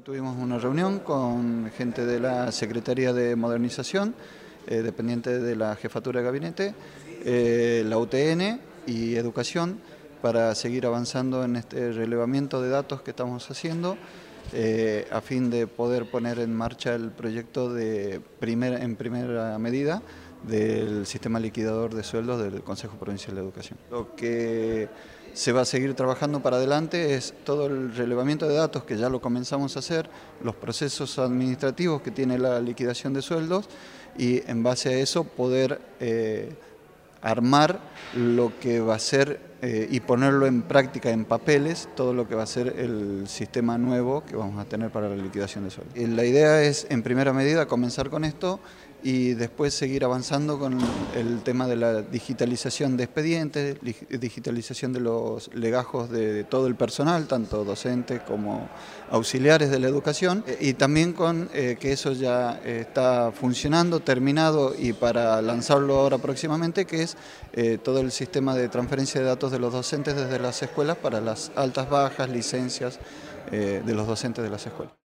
Tuvimos una reunión con gente de la Secretaría de Modernización, dependiente de la Jefatura de Gabinete, la UTN y Educación, para seguir avanzando en este relevamiento de datos que estamos haciendo, a fin de poder poner en marcha el proyecto en primera medida del sistema liquidador de sueldos del Consejo Provincial de Educación. Lo que se va a seguir trabajando para adelante es todo el relevamiento de datos, que ya lo comenzamos a hacer, los procesos administrativos que tiene la liquidación de sueldos, y en base a eso poder armar lo que va a ser y ponerlo en práctica en papeles, todo lo que va a ser el sistema nuevo que vamos a tener para la liquidación de sueldos. La idea es, en primera medida, comenzar con esto y después seguir avanzando con el tema de la digitalización de expedientes, digitalización de los legajos de todo el personal, tanto docentes como auxiliares de la educación, y también con que eso ya está funcionando, terminado y para lanzarlo ahora próximamente, que es todo el sistema de transferencia de datos de los docentes desde las escuelas para las altas, bajas, licencias de los docentes de las escuelas.